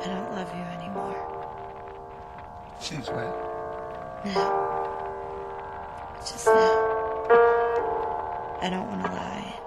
I don't love you anymore. Since when? Now. Just now. I don't want to lie.